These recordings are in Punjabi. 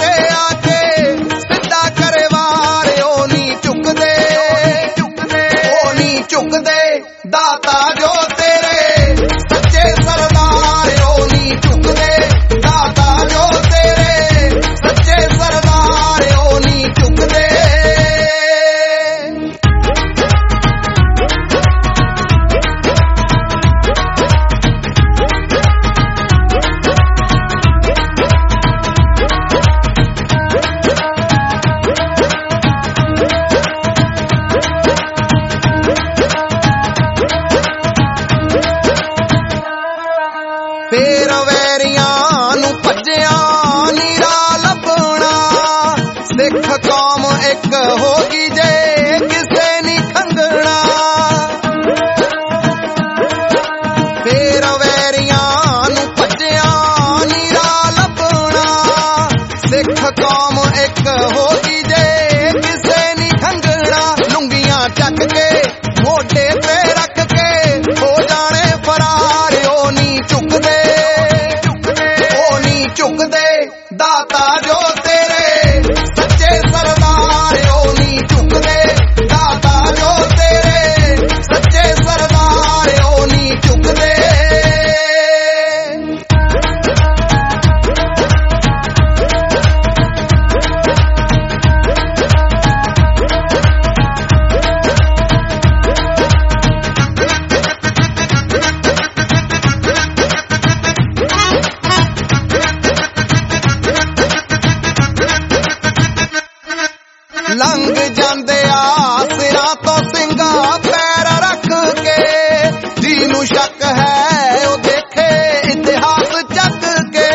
ਅੱਗੇ ਆ ਕੇ ਸਿੱਧਾ ਕਰੇ ਵਾਰ, ਉਹ ਨਹੀਂ ਝੁਕਦੇ, ਉਹ ਨਹੀਂ ਝੁਕਦੇ ਦਾਤਾ ਜੋ ਤੇਰੇ ਸੱਚੇ ਸਰਦਾਰ, ਉਹ ਨਹੀਂ ਝੁਕਦੇ ਦਾਤਾ ਜੋ ਤੇਰੇ ਸੱਚੇ ਸਰਦਾਰ, ਉਹ ਨਹੀਂ ਝੁਕਦੇ। ਫੇਰ ਵੈਰੀਆਂ ਨੂੰ ਭੱਜਿਆ ਨੀਰਾ ਲੱਭਣਾ, ਸਿੱਖ ਕੌਮ ਇੱਕ ਹੋ ਗਈ ਜੇ ਕਿਸੇ ਨੀ ਖੰਗਣਾ। ਫੇਰ ਵੈਰੀਆਂ ਨੂੰ ਭੱਜਿਆ ਨੀਰਾ ਲੱਭਣਾ, ਸਿੱਖ ਕੌਮ ਇੱਕ ਹੋ ਗਈ ਜੇ ਕਿਸੇ ਨੀ ਖੰਗਣਾ। ਲੁੰਗੀਆਂ ਚੱਕ ਕੇ ਮੋਢੇ ਤੇ ਰੱਖ ਕੇ ਹੋ ਜਾਣੇ ਫਰਾਰ, ਉਹ ਨਹੀਂ ਝੁਕਦੇ, ਉਹ ਨਹੀਂ ਝੁਕਦੇ ਦਾਤਾ ਜੋ ਤੇਰੇ ਸੱਚੇ ਸਰਦਾਰ, ਉਹ ਨਹੀਂ ਝੁਕਦੇ ਦਾਤਾ ਜੋ ਤੇਰੇ ਸੱਚੇ ਸਰਦਾਰ, ਉਹ ਨਹੀਂ ਝੁਕਦੇ। ਲੰਘ ਜਾਂਦੇ ਆ ਸਿਰਾਂ ਤੋਂ ਸਿੰਘਾਂ ਪੈਰ ਰੱਖ ਕੇ, ਜਿਹਨੂੰ ਸ਼ੱਕ ਹੈ ਉਹ ਦੇਖੇ ਇਤਿਹਾਸ ਚੱਕ ਕੇ।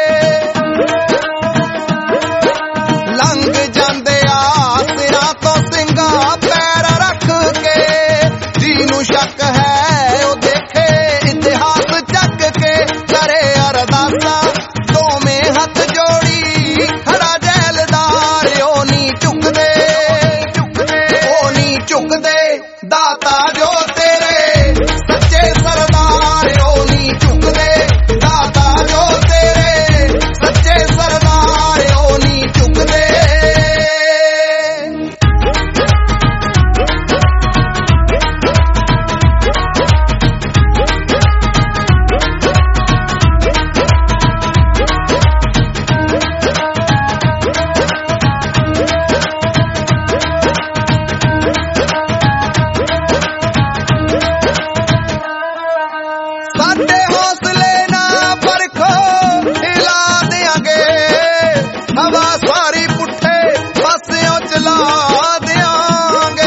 ਲੰਘ ਜਾਂਦੇ ਆ ਸਿਰਾਂ ਤੋਂ ਸਿੰਘਾਂ ਪੈਰ ਰੱਖ ਕੇ, ਜਿਹਨੂੰ ਸ਼ੱਕ ਹੈ ਉਹ ਦੇਖੇ ਇਤਿਹਾਸ ਚੱਕ ਕੇ। ਕਰੇ ਅਰਦਾਸਾਂ ਦੋਵੇਂ ਹੱਥ ਜੋੜੀ ਖੜਾ ਜੈਲਦਾਰ, ਉਹ ਨਹੀਂ ਝੁਕਦੇ, ਉਹ ਨਹੀਂ ਝੁਕਦੇ ਦਾਤਾ ਜੋ ਤੇਰੇ ਸੱਚੇ ਸਰਦਾਰ, ਉਹ ਨਹੀਂ ਝੁਕਦੇ ਦਾਤਾ ਜੋ ਤੇਰੇ ਸੱਚੇ ਸਰਦਾਰ, ਉਹ ਨਹੀਂ ਝੁਕਦੇ। ਸਾਡੇ ਹੌਸਲੇ ਨਾ ਪਰਖੋ ਹਿਲਾ ਦਿਆਂਗੇ, ਹਵਾ ਸਾਰੀ ਪੁੱਠੇ ਪਾਸਿਓਂ ਚਲਾ ਦਿਆਂਗੇ।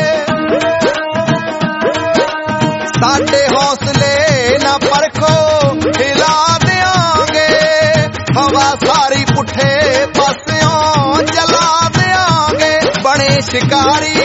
ਸਾਡੇ ਹੌਸਲੇ ਨਾ ਪਰਖੋ ਹਿਲਾ ਦਿਆਂਗੇ, ਹਵਾ ਸਾਰੀ ਪੁੱਠੇ ਪਾਸਿਓਂ ਚਲਾ ਦਿਆਂਗੇ। ਬਣੇ ਸ਼ਿਕਾਰੀ